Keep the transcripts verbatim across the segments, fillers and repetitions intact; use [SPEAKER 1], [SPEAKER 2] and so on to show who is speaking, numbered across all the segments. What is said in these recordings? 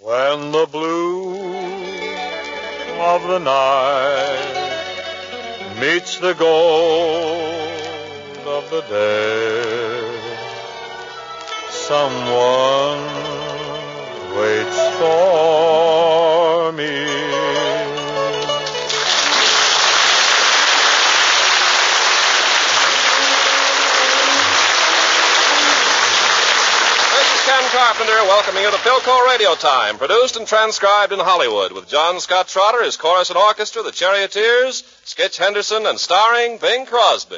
[SPEAKER 1] When the blue of the night meets the gold of the day, someone waits for me.
[SPEAKER 2] Ken Carpenter welcoming you to Philco Radio Time, produced and transcribed in Hollywood with John Scott Trotter, his chorus and orchestra, the Charioteers, Skitch Henderson, and starring Bing Crosby.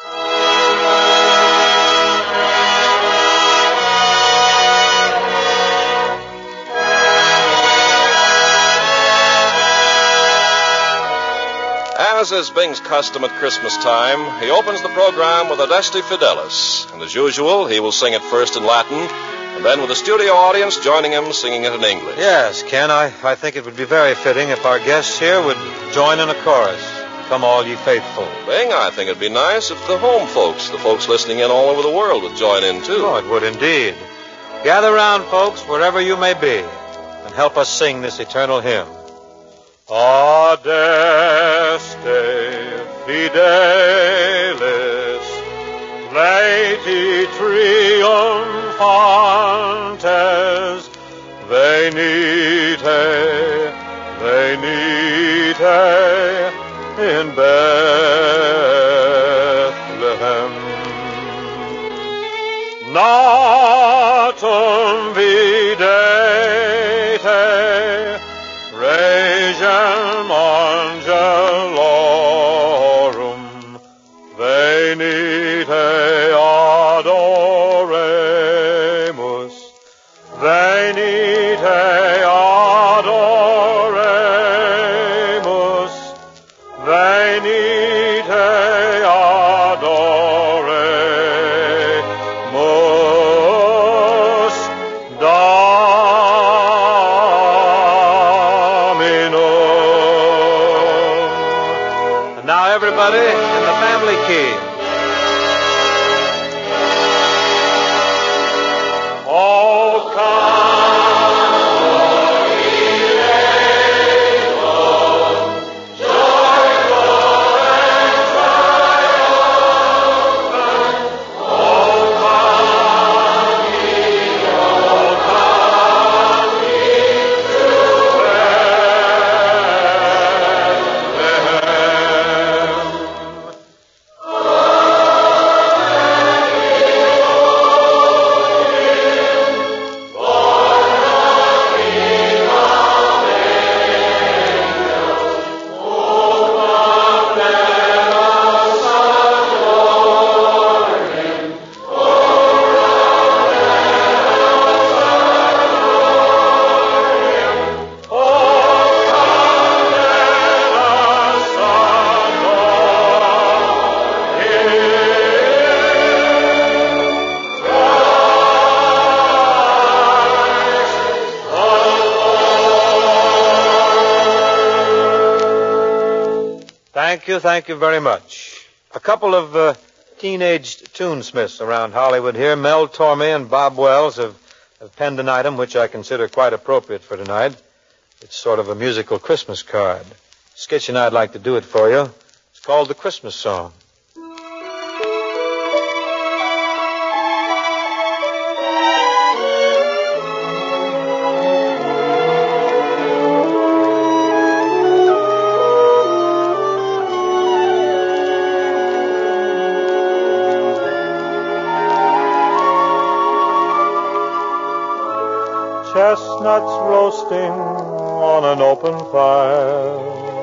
[SPEAKER 2] As is Bing's custom at Christmas time, he opens the program with Adeste Fidelis, and as usual, he will sing it first in Latin, and then with a studio audience joining him singing it in English.
[SPEAKER 1] Yes, Ken, I, I think it would be very fitting if our guests here would join in a chorus. Come all ye faithful.
[SPEAKER 2] Bing, I think it'd be nice if the home folks, the folks listening in all over the world, would join in, too.
[SPEAKER 1] Oh, it would indeed. Gather round, folks, wherever you may be, and help us sing this eternal hymn. Adeste Fidelis, Laeti triumphantes, venite, venite in Bethlehem. Natum videte, Regem angelorum, venite adoremus, venite adoremus, venite adoremus, Dominum. And now everybody in the family key. Oh, come, ye faithful, joyful and triumphant. Oh, come ye, oh, come ye to Bethlehem. Thank you, thank you very much. A couple of uh, teenaged tunesmiths around Hollywood here, Mel Tormey and Bob Wells, have, have penned an item which I consider quite appropriate for tonight. It's sort of a musical Christmas card. Skitch and I'd like to do it for you. It's called The Christmas Song. Chestnuts roasting on an open fire,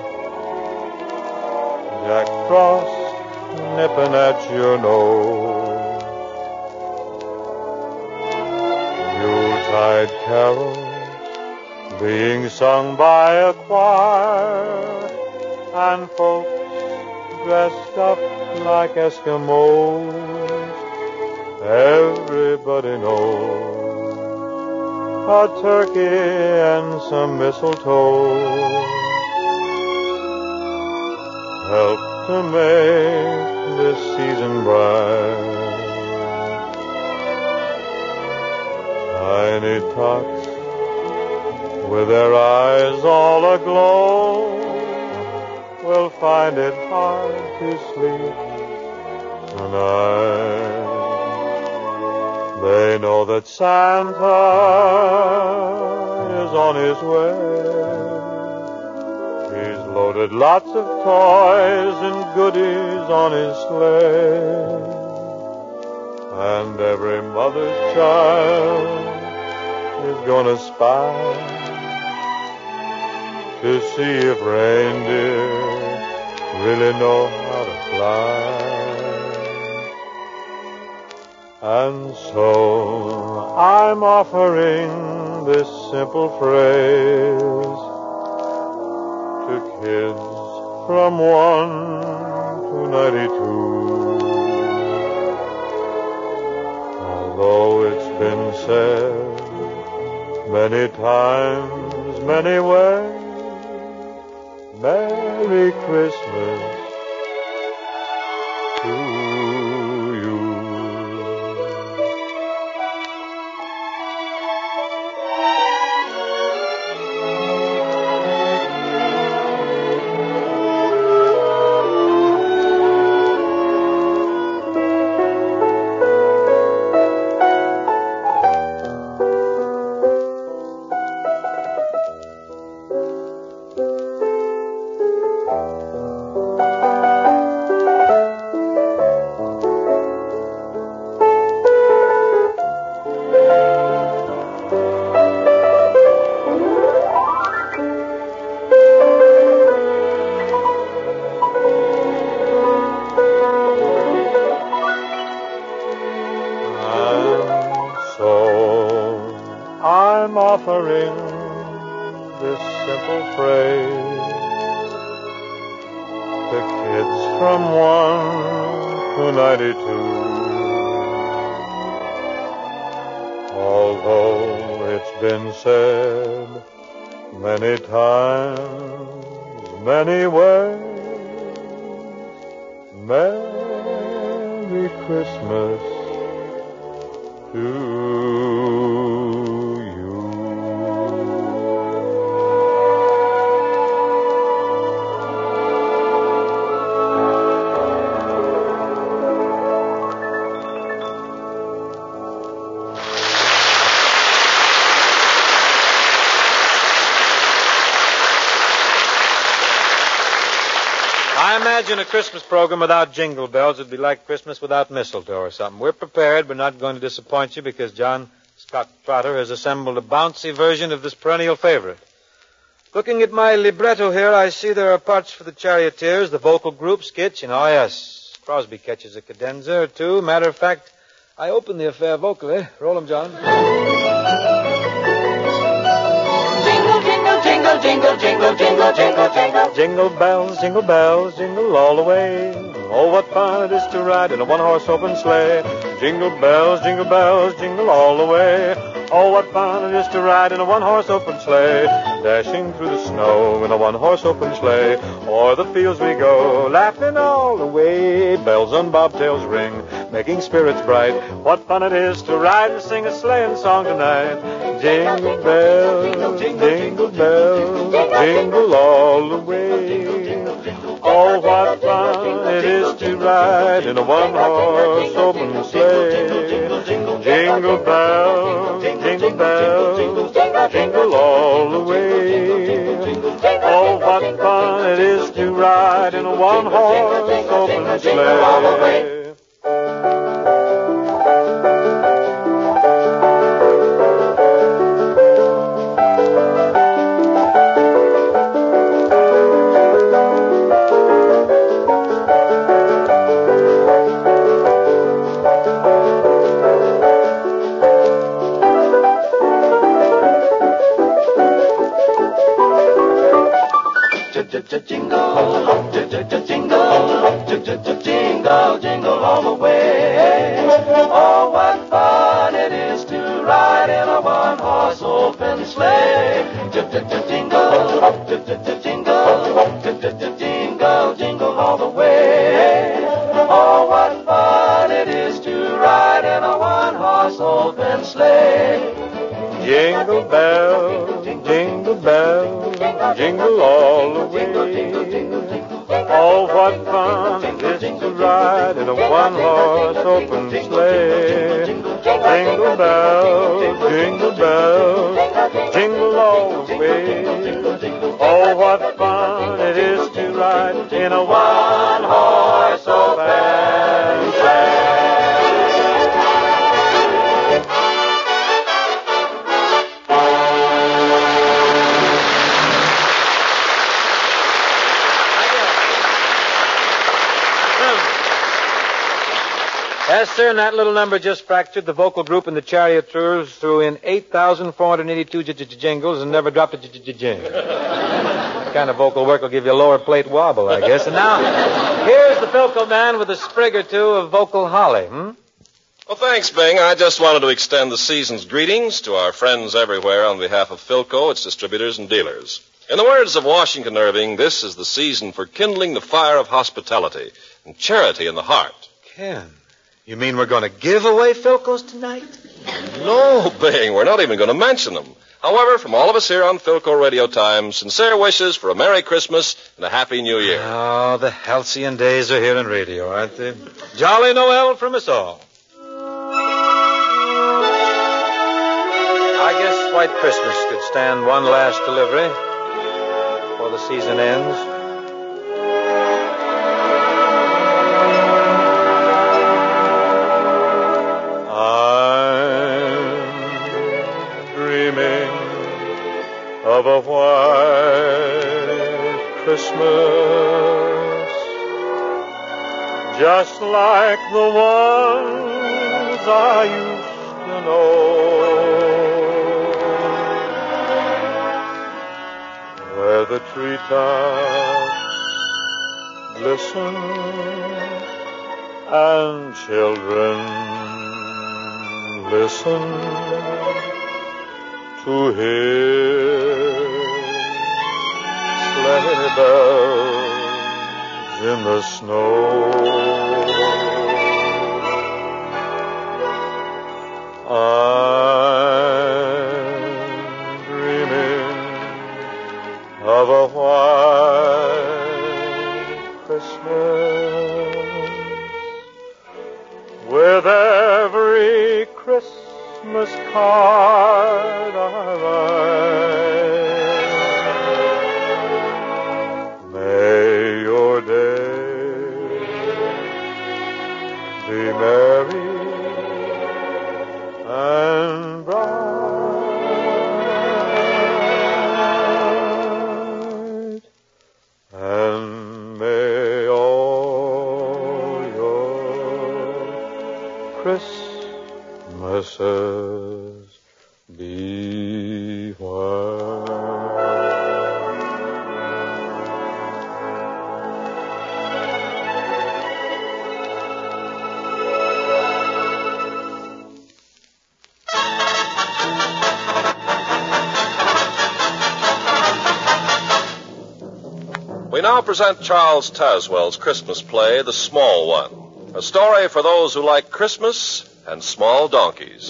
[SPEAKER 1] Jack Frost nipping at your nose, Yuletide carols being sung by a choir, and folks dressed up like Eskimos. Everybody knows a turkey and some mistletoe help to make this season bright. Tiny tots with their eyes all aglow, will find it hard to sleep tonight. They know that Santa is on his way. He's loaded lots of toys and goodies on his sleigh. And every mother's child is gonna spy to see if reindeer really know how to fly. And so I'm offering this simple phrase to kids from one to ninety-two. Although it's been said many times, many ways, Merry Christmas to you. I'm offering this simple phrase to kids from one to ninety-two. Although it's been said many times, many ways, Merry Christmas to I imagine a Christmas program without jingle bells would be like Christmas without mistletoe or something. We're prepared. We're not going to disappoint you because John Scott Trotter has assembled a bouncy version of this perennial favorite. Looking at my libretto here, I see there are parts for the charioteers, the vocal group, sketch, and oh, yes, Crosby catches a cadenza or two. Matter of fact, I open the affair vocally. Roll 'em, John.
[SPEAKER 3] Jingle, jingle, jingle, jingle, jingle, jingle.
[SPEAKER 1] Jingle bells, jingle bells, jingle all the way. Oh, what fun it is to ride in a one-horse open sleigh. Jingle bells, jingle bells, jingle all the way. Oh, what fun it is to ride in a one-horse open sleigh. Dashing through the snow in a one-horse open sleigh. O'er the fields we go, laughing all the way. Bells on bobtails ring, making spirits bright. What fun it is to ride and sing a sleighing song tonight. Jingle bells, jingle bells, jingle all the way. Oh, what fun it is to ride in a one-horse open sleigh. Jingle bells, jingle bells, jingle all the way. Oh, what fun it is to ride in a one-horse open sleigh.
[SPEAKER 3] Jingle, jingle, jingle, jingle all the way. Oh, what fun it is to ride in a one-horse open sleigh. Jingle, jingle, jingle, jingle all the way. Oh, what fun it is to ride in a one-horse open sleigh.
[SPEAKER 1] Jingle bells, jingle bells, jingle all the way. Oh, what fun it is to ride in a one-horse open sleigh. Jingle bells, jingle bells, jingle all the way. Oh, what fun it is to ride in a one-horse open sleigh. Yes, sir, and that little number just fractured. The vocal group and the Charioteers threw in eight thousand four hundred eighty-two jingles and never dropped a jingle. That kind of vocal work will give you a lower plate wobble, I guess. And now, here's the Philco man with a sprig or two of vocal holly, hmm?
[SPEAKER 2] Well, thanks, Bing. I just wanted to extend the season's greetings to our friends everywhere on behalf of Philco, its distributors and dealers. In the words of Washington Irving, this is the season for kindling the fire of hospitality and charity in the heart.
[SPEAKER 1] Ken, you mean we're going to give away Philcos tonight?
[SPEAKER 2] No, Bing, we're not even going to mention them. However, from all of us here on Philco Radio Time, sincere wishes for a Merry Christmas and a Happy New Year.
[SPEAKER 1] Oh, the halcyon days are here in radio, aren't they? Jolly Noel from us all. I guess White Christmas could stand one last delivery before the season ends. Of a white Christmas, just like the ones I used to know, where the treetops glisten and children listen to hear sleigh bells in the snow. I'm dreaming of a white Christmas with every Christmas card I write. May your day be merry and bright, and may all your Christmases be white.
[SPEAKER 2] We now present Charles Tazwell's Christmas play, The Small One, a story for those who like Christmas and small donkeys.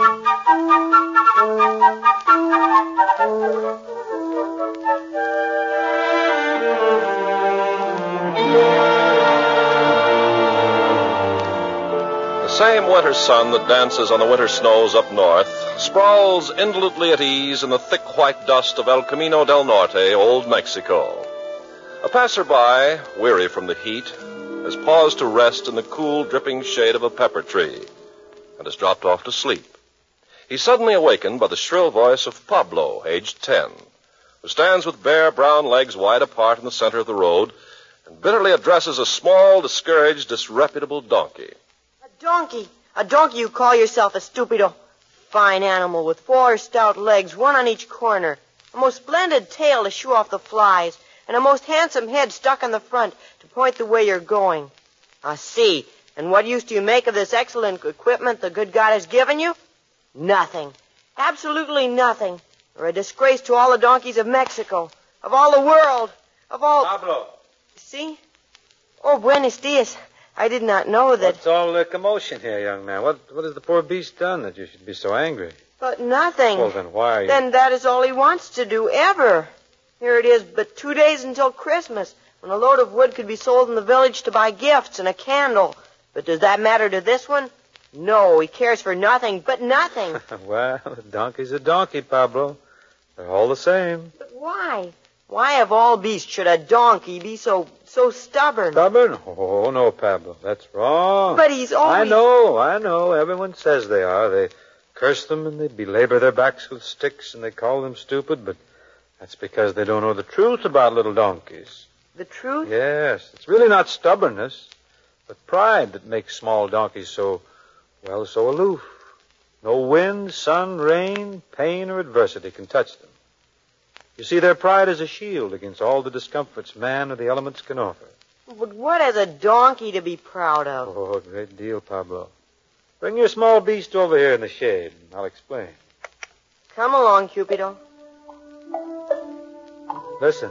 [SPEAKER 2] The same winter sun that dances on the winter snows up north sprawls indolently at ease in the thick white dust of El Camino del Norte, Old Mexico. A passerby, weary from the heat, has paused to rest in the cool, dripping shade of a pepper tree and has dropped off to sleep. He's suddenly awakened by the shrill voice of Pablo, aged ten, who stands with bare brown legs wide apart in the center of the road and bitterly addresses a small, discouraged, disreputable donkey.
[SPEAKER 4] A donkey? A donkey you call yourself a stupido? Fine animal with four stout legs, one on each corner, a most splendid tail to shoo off the flies, and a most handsome head stuck on the front to point the way you're going. I see. And what use do you make of this excellent equipment the good God has given you? Nothing. Absolutely nothing. You're a disgrace to all the donkeys of Mexico, of all the world, of all...
[SPEAKER 1] Pablo.
[SPEAKER 4] See? Oh, buenos dias. I did not know that...
[SPEAKER 1] What's all the commotion here, young man? What, what has the poor beast done that you should be so angry?
[SPEAKER 4] But nothing.
[SPEAKER 1] Well, then why?
[SPEAKER 4] Then that is all he wants to do, ever. Here it is but two days until Christmas, when a load of wood could be sold in the village to buy gifts and a candle. But does that matter to this one? No, he cares for nothing but nothing.
[SPEAKER 1] Well, a donkey's a donkey, Pablo. They're all the same.
[SPEAKER 4] But why? Why of all beasts should a donkey be so so stubborn?
[SPEAKER 1] Stubborn? Oh, no, Pablo. That's wrong.
[SPEAKER 4] But he's always...
[SPEAKER 1] I know, I know. Everyone says they are. They curse them and they belabor their backs with sticks and they call them stupid, but that's because they don't know the truth about little donkeys.
[SPEAKER 4] The truth?
[SPEAKER 1] Yes. It's really not stubbornness, but pride that makes small donkeys so, well, so aloof. No wind, sun, rain, pain, or adversity can touch them. You see, their pride is a shield against all the discomforts man or the elements can offer.
[SPEAKER 4] But what has a donkey to be proud of?
[SPEAKER 1] Oh, a great deal, Pablo. Bring your small beast over here in the shade, and I'll explain.
[SPEAKER 4] Come along, Cupido.
[SPEAKER 1] Listen.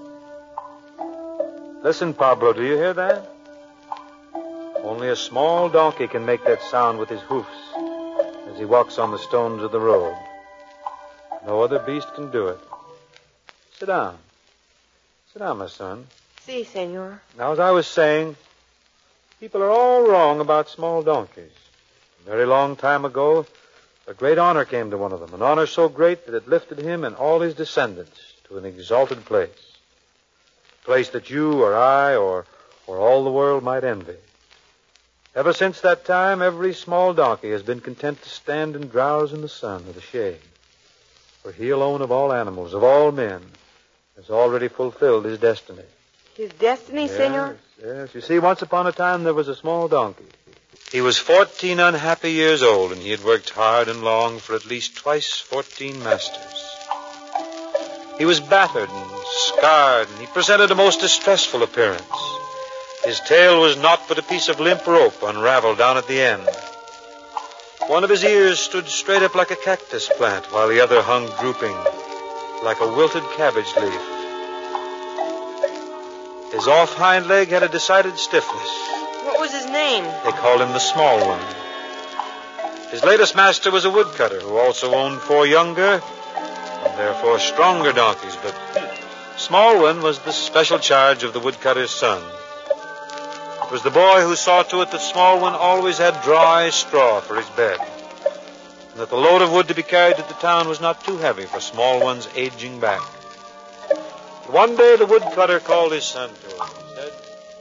[SPEAKER 1] Listen, Pablo, do you hear that? Only a small donkey can make that sound with his hoofs as he walks on the stones of the road. No other beast can do it. Sit down. Sit down, my son.
[SPEAKER 4] Si, senor.
[SPEAKER 1] Now, as I was saying, people are all wrong about small donkeys. A very long time ago, a great honor came to one of them, an honor so great that it lifted him and all his descendants to an exalted place, a place that you or I or, or all the world might envy. Ever since that time, every small donkey has been content to stand and drowse in the sun or the shade, for he alone of all animals, of all men, has already fulfilled his destiny.
[SPEAKER 4] His destiny,
[SPEAKER 1] yes,
[SPEAKER 4] senor?
[SPEAKER 1] Yes. You see, once upon a time there was a small donkey. He was fourteen unhappy years old, and he had worked hard and long for at least twice fourteen masters. He was battered and scarred, and he presented a most distressful appearance. His tail was naught but a piece of limp rope unraveled down at the end. One of his ears stood straight up like a cactus plant, while the other hung drooping like a wilted cabbage leaf. His off hind leg had a decided stiffness.
[SPEAKER 4] What was his name?
[SPEAKER 1] They called him the Small One. His latest master was a woodcutter who also owned four younger and therefore stronger donkeys, but Small One was the special charge of the woodcutter's son. It was the boy who saw to it that Small One always had dry straw for his bed, and that the load of wood to be carried to the town was not too heavy for Small One's aging back. But one day the woodcutter called his son to him. He said,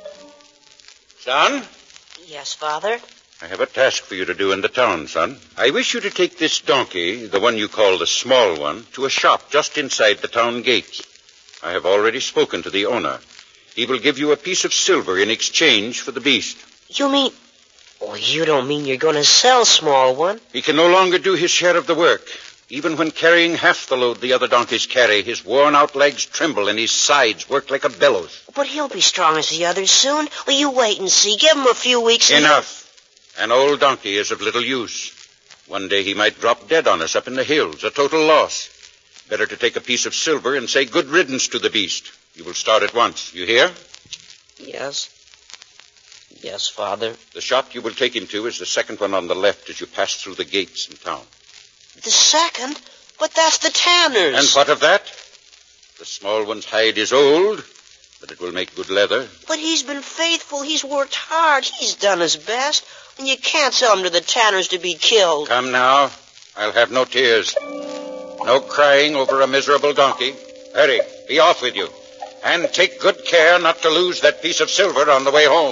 [SPEAKER 5] Son?
[SPEAKER 4] Yes, Father?
[SPEAKER 5] I have a task for you to do in the town, son. I wish you to take this donkey, the one you call the Small One, to a shop just inside the town gates. I have already spoken to the owner. He will give you a piece of silver in exchange for the beast.
[SPEAKER 6] You mean... Oh, you don't mean you're going to sell Small One?
[SPEAKER 5] He can no longer do his share of the work. Even when carrying half the load the other donkeys carry, his worn-out legs tremble and his sides work like a bellows.
[SPEAKER 6] But he'll be strong as the others soon. Will you wait and see? Give him a few weeks... And
[SPEAKER 5] Enough. An old donkey is of little use. One day he might drop dead on us up in the hills, a total loss. Better to take a piece of silver and say good riddance to the beast. You will start at once. You hear?
[SPEAKER 6] Yes. Yes, Father.
[SPEAKER 5] The shop you will take him to is the second one on the left as you pass through the gates in town.
[SPEAKER 6] The second? But that's the tanner's.
[SPEAKER 5] And what of that? The Small One's hide is old, but it will make good leather.
[SPEAKER 6] But he's been faithful. He's worked hard. He's done his best. And you can't sell him to the tanner's to be killed.
[SPEAKER 5] Come now. I'll have no tears. No crying over a miserable donkey. Hurry. Be off with you. And take good care not to lose that piece of silver on the way home.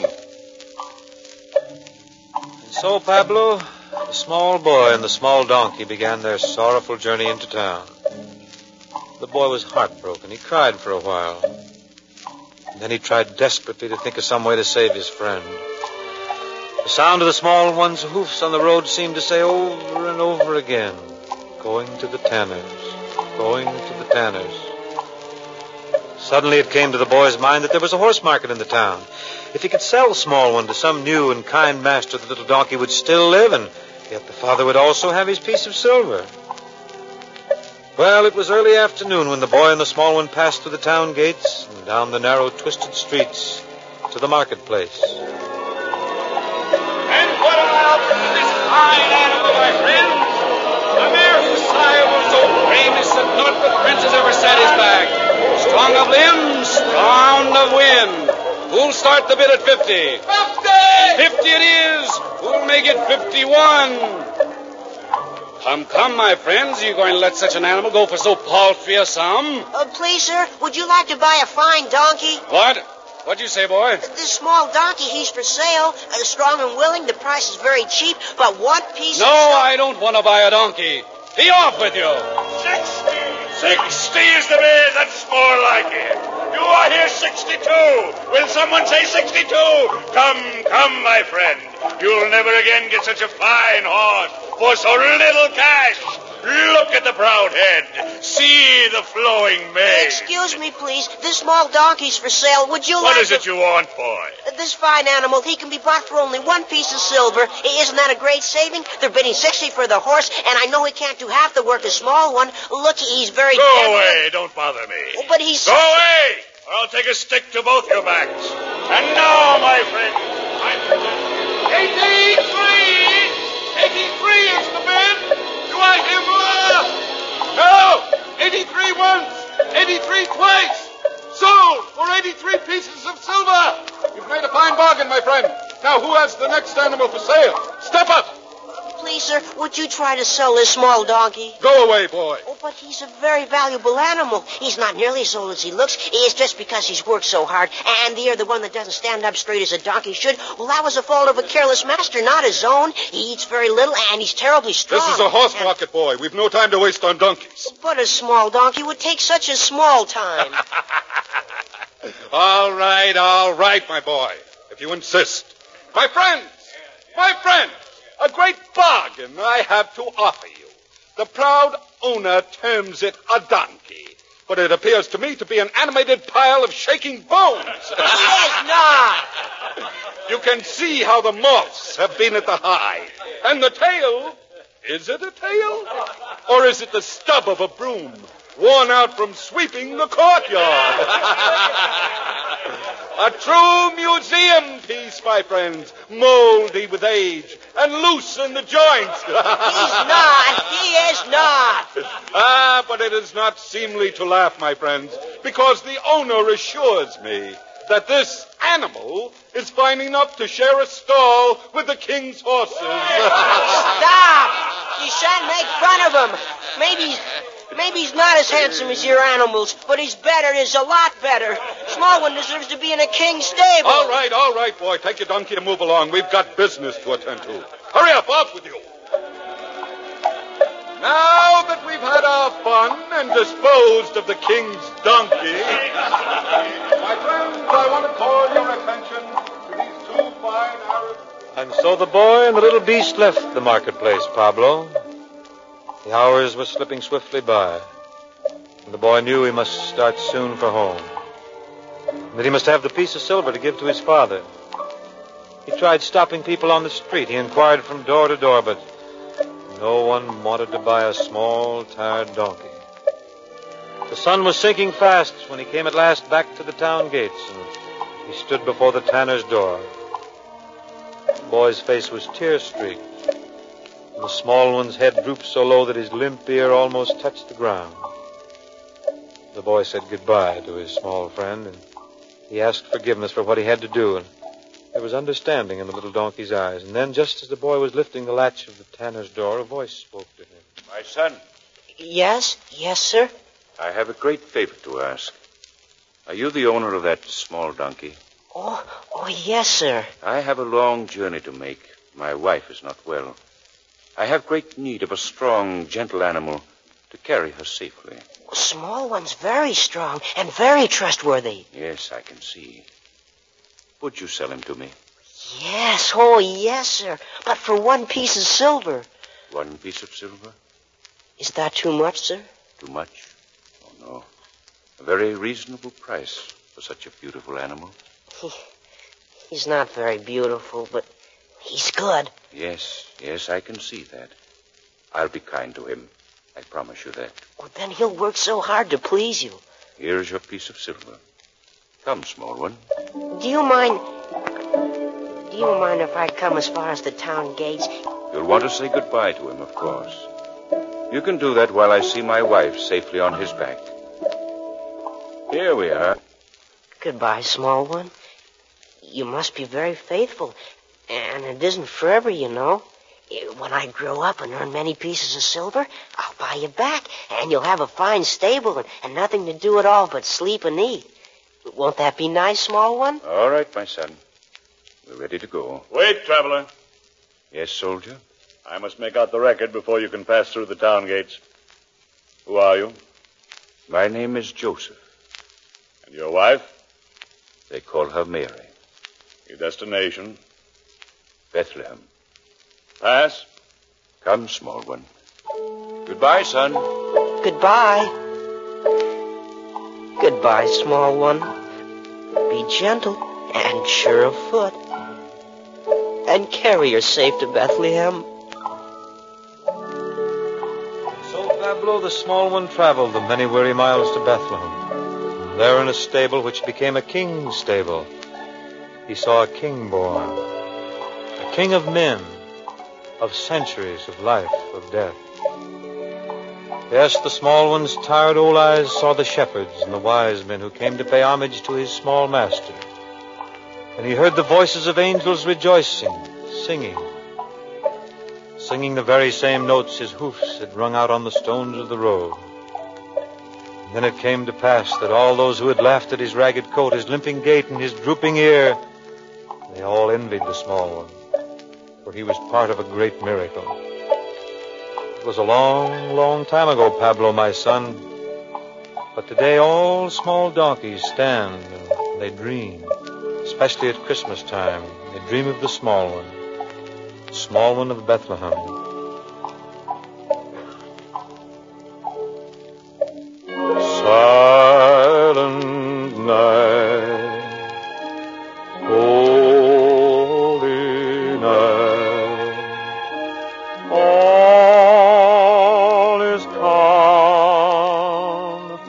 [SPEAKER 1] And so, Pablo, the small boy and the small donkey began their sorrowful journey into town. The boy was heartbroken. He cried for a while. And then he tried desperately to think of some way to save his friend. The sound of the Small One's hoofs on the road seemed to say over and over again, going to the tanner's, going to the tanner's. Suddenly it came to the boy's mind that there was a horse market in the town. If he could sell Small One to some new and kind master, the little donkey would still live, and yet the father would also have his piece of silver. Well, it was early afternoon when the boy and the Small One passed through the town gates and down the narrow, twisted streets to the marketplace.
[SPEAKER 7] And what about this fine animal, my friends? A mere
[SPEAKER 5] that naught but princes ever sat his back. Strong of limbs, round of wind. Who'll start the bid at fifty? Fifty! Fifty it is. Who'll make it fifty-one? Come, come, my friends. Are you going to let such an animal go for so paltry a sum?
[SPEAKER 6] Uh, please, sir, would you like to buy a fine donkey?
[SPEAKER 5] What? What'd you say, boy?
[SPEAKER 6] This small donkey, he's for sale. Uh, strong and willing. The price is very cheap, but one piece
[SPEAKER 5] No,
[SPEAKER 6] of... No,
[SPEAKER 5] I don't want to buy a donkey. Be off with you.
[SPEAKER 7] Sixty! Sixty is the bid. That's more like it. You are here sixty-two. Will someone say sixty-two? Come, come, my friend. You'll never again get such a fine horse for so little cash. Look at the proud head. See the flowing mane.
[SPEAKER 6] Excuse me, please. This small donkey's for sale. Would you
[SPEAKER 7] What
[SPEAKER 6] like
[SPEAKER 7] is it
[SPEAKER 6] to...
[SPEAKER 7] you want, boy?
[SPEAKER 6] This fine animal, he can be bought for only one piece of silver. Isn't that a great saving? They're bidding sixty for the horse, and I know he can't do half the work a small one. Look, he's very...
[SPEAKER 7] Go
[SPEAKER 6] gentle.
[SPEAKER 7] away. Don't bother me.
[SPEAKER 6] Oh, but he's...
[SPEAKER 7] Go away, or I'll take a stick to both your backs. And now, my friend, I present eighty-three! eighty-three is the bid! Do I hear more? No! eighty-three once! eighty-three twice! Sold for eighty-three pieces of silver!
[SPEAKER 8] You've made a fine bargain, my friend. Now, who has the next animal for sale? Step up!
[SPEAKER 6] Please, sir, would you try to sell this small donkey?
[SPEAKER 8] Go away, boy.
[SPEAKER 6] Oh, but he's a very valuable animal. He's not nearly as old as he looks. It's just because he's worked so hard. And the other one that doesn't stand up straight as a donkey should, well, that was a fault of a careless master, not his own. He eats very little, and he's terribly strong.
[SPEAKER 8] This is a horse
[SPEAKER 6] and...
[SPEAKER 8] market, boy. We've no time to waste on donkeys.
[SPEAKER 6] But a small donkey would take such a small time.
[SPEAKER 8] All right, all right, my boy, if you insist. My friends, my friends, a great bargain I have to offer you. The proud owner terms it a donkey, but it appears to me to be an animated pile of shaking bones.
[SPEAKER 6] He is not.
[SPEAKER 8] You can see how the moths have been at the hide. And the tail, is it a tail? Or is it the stub of a broom, worn out from sweeping the courtyard? A true museum piece, my friends, moldy with age and loose in the joints.
[SPEAKER 6] He's not. He is not.
[SPEAKER 8] Ah, but it is not seemly to laugh, my friends, because the owner assures me that this animal is fine enough to share a stall with the king's horses.
[SPEAKER 6] Stop! You shan't make fun of him. Maybe, maybe he's not as handsome as your animals, but he's better. He's a lot better. Small one deserves to be in a king's stable.
[SPEAKER 8] All right, all right, boy. Take your donkey and move along. We've got business to attend to. Hurry up, off with you. Now that we've had our fun and disposed of the king's donkey, my friends, I want to call your attention to these two fine Arabs.
[SPEAKER 1] And so the boy and the little beast left the marketplace, Pablo. The hours were slipping swiftly by, and the boy knew he must start soon for home, and that he must have the piece of silver to give to his father. He tried stopping people on the street. He inquired from door to door, but no one wanted to buy a small, tired donkey. The sun was sinking fast when he came at last back to the town gates, and he stood before the tanner's door. The boy's face was tear-streaked, and the small one's head drooped so low that his limp ear almost touched the ground. The boy said goodbye to his small friend, and he asked forgiveness for what he had to do, and there was understanding in the little donkey's eyes. And then, just as the boy was lifting the latch of the tanner's door, a voice spoke to him.
[SPEAKER 5] My son,
[SPEAKER 6] Yes? Yes, sir?
[SPEAKER 5] I have a great favor to ask. Are you the owner of that small donkey?
[SPEAKER 6] Oh, oh, yes, sir.
[SPEAKER 5] I have a long journey to make. My wife is not well. I have great need of a strong, gentle animal to carry her safely.
[SPEAKER 6] Small one's very strong and very trustworthy.
[SPEAKER 5] Yes, I can see. Would you sell him to me?
[SPEAKER 6] Yes, oh, yes, sir. But for one piece of silver.
[SPEAKER 5] One piece of silver?
[SPEAKER 6] Is that too much, sir?
[SPEAKER 5] Too much? Oh, no. A very reasonable price for such a beautiful animal.
[SPEAKER 6] He, he's not very beautiful, but he's good.
[SPEAKER 5] Yes, yes, I can see that. I'll be kind to him. I promise you that.
[SPEAKER 6] Well, then he'll work so hard to please you.
[SPEAKER 5] Here's your piece of silver. Come, small one.
[SPEAKER 6] Do you mind... Do you mind if I come as far as the town gates?
[SPEAKER 5] You'll want to say goodbye to him, of course. You can do that while I see my wife safely on his back. Here we are.
[SPEAKER 6] Goodbye, small one. You must be very faithful, and it isn't forever, you know. When I grow up and earn many pieces of silver, I'll buy you back, and you'll have a fine stable and, and nothing to do at all but sleep and eat. Won't that be nice, small one?
[SPEAKER 5] All right, my son. We're ready to go.
[SPEAKER 7] Wait, traveler.
[SPEAKER 5] Yes, soldier?
[SPEAKER 7] I must make out the record before you can pass through the town gates. Who are you?
[SPEAKER 5] My name is Joseph.
[SPEAKER 7] And your wife?
[SPEAKER 5] They call her Mary.
[SPEAKER 7] Your destination?
[SPEAKER 5] Bethlehem.
[SPEAKER 7] Pass.
[SPEAKER 5] Come, small one. Goodbye, son.
[SPEAKER 6] Goodbye. Goodbye, small one. Be gentle and sure of foot. And carry her safe to Bethlehem.
[SPEAKER 1] So Pablo the small one traveled the many weary miles to Bethlehem. There in a stable which became a king's stable, he saw a king born. A king of men, of centuries, of life, of death. Yes, the small one's tired old eyes saw the shepherds and the wise men who came to pay homage to his small master. And he heard the voices of angels rejoicing, singing, singing the very same notes his hoofs had rung out on the stones of the road. And then it came to pass that all those who had laughed at his ragged coat, his limping gait, and his drooping ear, they all envied the small one, for he was part of a great miracle. It was a long, long time ago, Pablo, my son, but today all small donkeys stand and they dream, especially at Christmas time. They dream of the small one, the small one of Bethlehem. Silent night, holy night, all is calm,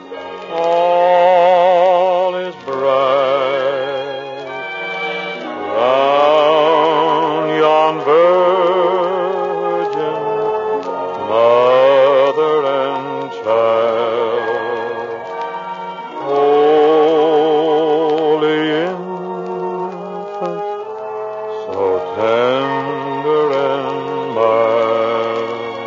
[SPEAKER 1] all is bright, round yon virgin, mother and child, holy infant, so tender and mild,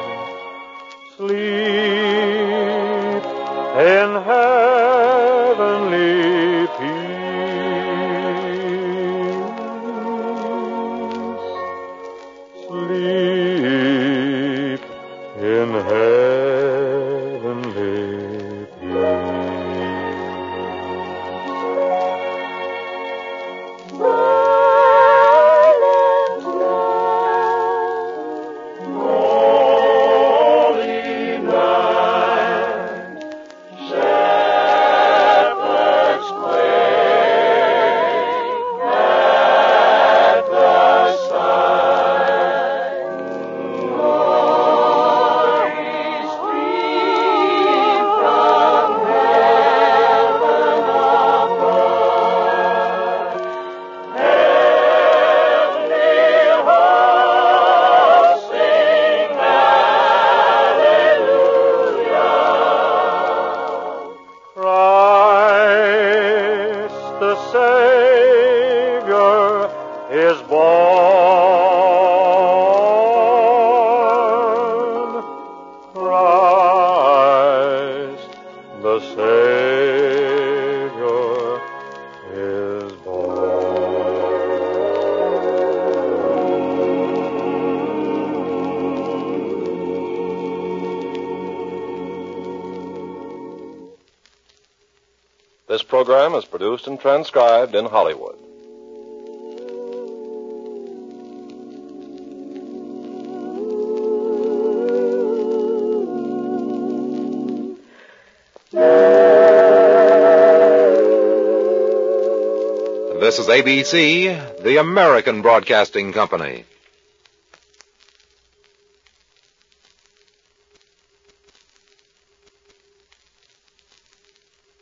[SPEAKER 1] sleep in heavenly peace, sleep in heavenly peace. Holy night, shepherds quake at the sight. Glories stream from heaven above. Heavenly hosts sing hallelujah. Christ the Savior is born. Christ the Savior is born.
[SPEAKER 2] This program is produced and transcribed in Hollywood.
[SPEAKER 9] This is A B C, the American Broadcasting Company.